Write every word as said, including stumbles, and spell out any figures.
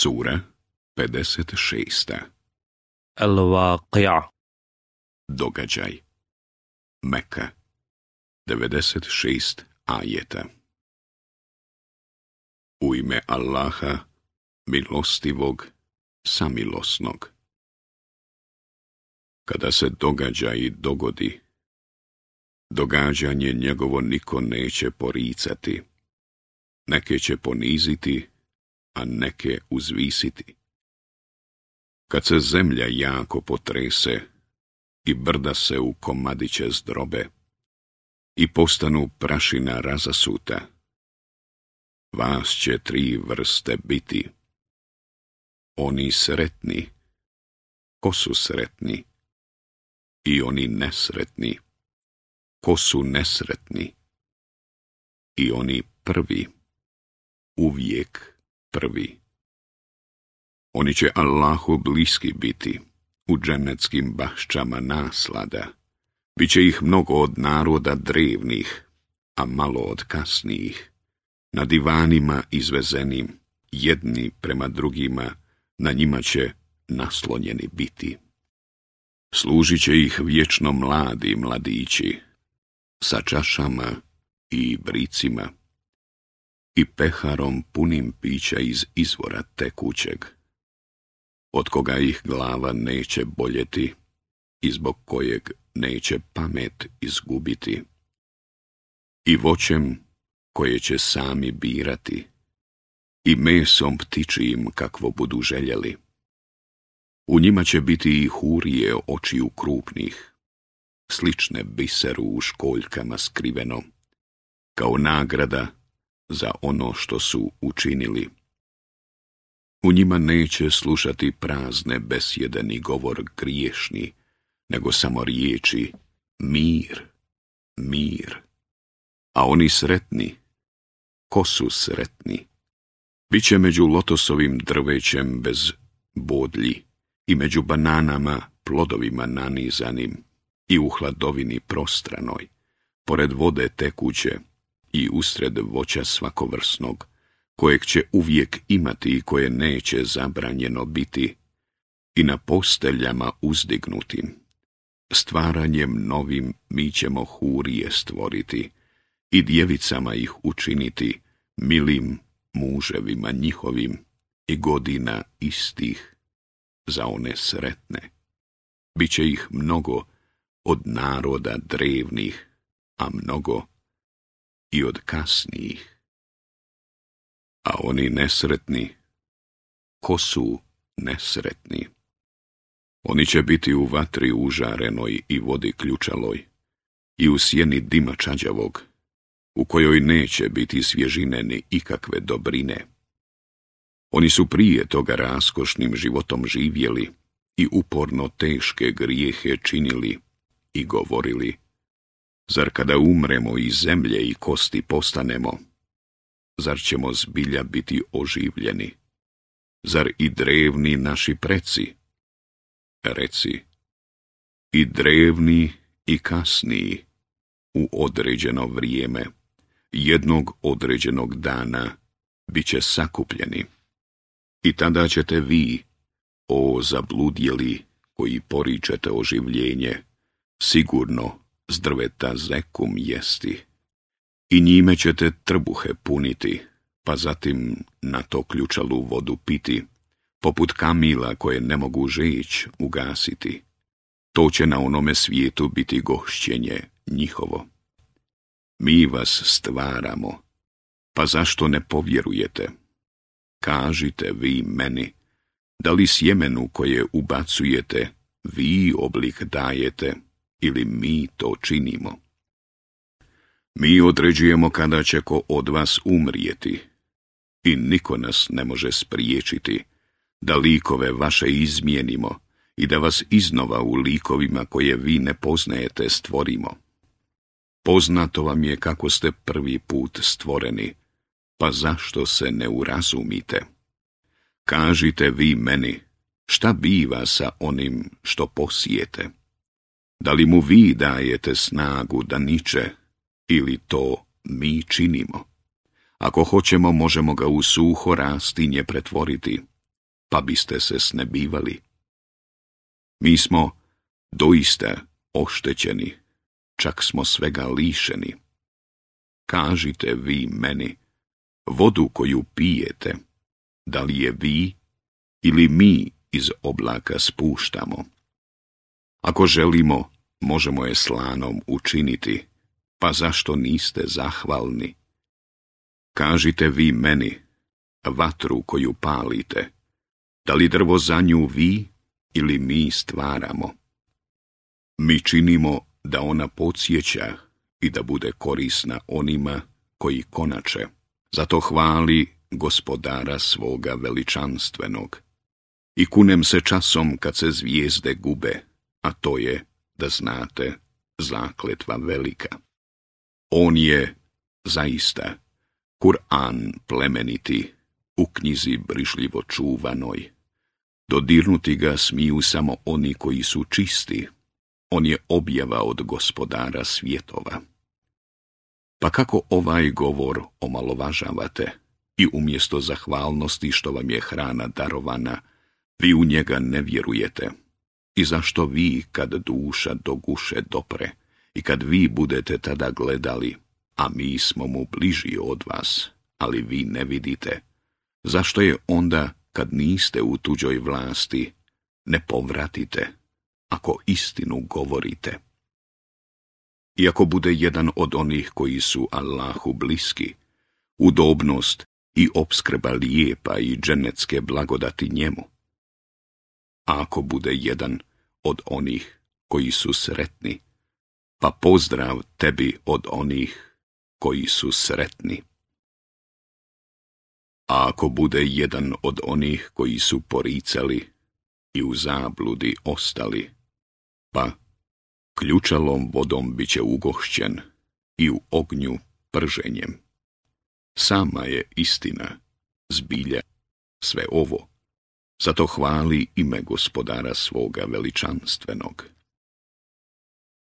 Sura pedeset šest. Al-Waqi'a. Događaj. Meka. devedeset šest ajeta. U ime Allaha, milostivog, samilosnog. Kada se događaj dogodi, događanje njegovo niko neće poricati, neke će poniziti, a neke uzvisiti. Kad se zemlja jako potrese i brda se u komadiće zdrobe i postanu prašina razasuta, vas će tri vrste biti. Oni sretni, ko su sretni, i oni nesretni, ko su nesretni, i oni prvi, uvijek prvi. Oni će Allahu bliski biti, u dženeckim baščama naslada. Biće ih mnogo od naroda drevnih, a malo od kasnijih, na divanima izvezenim, jedni prema drugima, na njima će naslonjeni biti. Služit će ih vječno mladi mladići, sa čašama i bricima, i peharom punim pića iz izvora tekućeg, od koga ih glava neće boljeti i zbog kojeg neće pamet izgubiti, i voćem koje će sami birati, i mesom ptičijim kakvo budu željeli. U njima će biti i hurije očiju krupnih, slične biseru u školjkama skriveno, kao nagrada za ono što su učinili. U njima neće slušati prazne besjede ni govor griješni, nego samo riječi mir, mir. A oni sretni, ko su sretni? Biće među lotosovim drvećem bez bodlji i među bananama plodovima nanizanim i u hladovini prostranoj, pored vode tekuće i usred voća svakovrsnog, kojeg će uvijek imati i koje neće zabranjeno biti, i na posteljama uzdignutim. Stvaranjem novim mi ćemo hurije stvoriti i djevicama ih učiniti milim muževima njihovim i godina istih za one sretne. Biće ih mnogo od naroda drevnih, a mnogo i od kasnijih. A oni nesretni, ko su nesretni? Oni će biti u vatri užarenoj i vodi ključaloj, i u sjeni dima čađavog, u kojoj neće biti svježine ni ikakve dobrine. Oni su prije toga raskošnim životom živjeli i uporno teške grijehe činili i govorili: zar kada umremo iz zemlje i kosti postanemo, zar ćemo zbilja biti oživljeni? Zar i drevni naši preci? Reci, i drevni i kasniji, u određeno vrijeme, jednog određenog dana, bit će sakupljeni. I tada ćete vi, o zabludjeli, koji poričete oživljenje, sigurno s drveta zekum jesti. I njime ćete trbuhe puniti, pa zatim na to ključalu vodu piti, poput kamila koje ne mogu žeć ugasiti. To će na onome svijetu biti gošćenje njihovo. Mi vas stvaramo, pa zašto ne povjerujete? Kažite vi meni, da li sjemenu koje ubacujete vi oblik dajete, ili mi to činimo? Mi određujemo kada će ko od vas umrijeti, i niko nas ne može spriječiti da likove vaše izmijenimo i da vas iznova u likovima koje vi ne poznajete stvorimo. Poznato vam je kako ste prvi put stvoreni, pa zašto se ne urazumite? Kažite vi meni, šta biva sa onim što posijete? Da li mu vi dajete snagu da niče, ili to mi činimo? Ako hoćemo, možemo ga u suho rastinje pretvoriti, pa biste se snebivali. Mi smo doista oštećeni, čak smo svega lišeni. Kažite vi meni, vodu koju pijete, da li je vi ili mi iz oblaka spuštamo? Ako želimo, možemo je slanom učiniti, pa zašto niste zahvalni? Kažite vi meni, vatru koju palite, da li drvo za nju vi ili mi stvaramo? Mi činimo da ona podsjeća i da bude korisna onima koji konače. Zato hvali Gospodara svoga veličanstvenog. I kunem se časom kad se zvijezde gube, a to je, da znate, zakletva velika. On je, zaista, Kur'an plemeniti, u knjizi brižljivo čuvanoj. Dodirnuti ga smiju samo oni koji su čisti. On je objava od Gospodara svjetova. Pa kako ovaj govor omalovažavate i umjesto zahvalnosti što vam je hrana darovana, vi u njega ne vjerujete? I zašto vi, kad duša do guše dopre, i kad vi budete tada gledali, a mi smo mu bliži od vas, ali vi ne vidite, zašto je onda, kad niste u tuđoj vlasti, ne povratite, ako istinu govorite? Iako bude jedan od onih koji su Allahu bliski, udobnost i opskrba lijepa i dženecke blagodati njemu. A ako bude jedan od onih koji su sretni, pa pozdrav tebi od onih koji su sretni. A ako bude jedan od onih koji su poricali i u zabludi ostali, pa ključalom vodom bit će ugošćen i u ognju prženjem. Sama je istina, zbilja, sve ovo. Zato hvali ime Gospodara svoga veličanstvenog.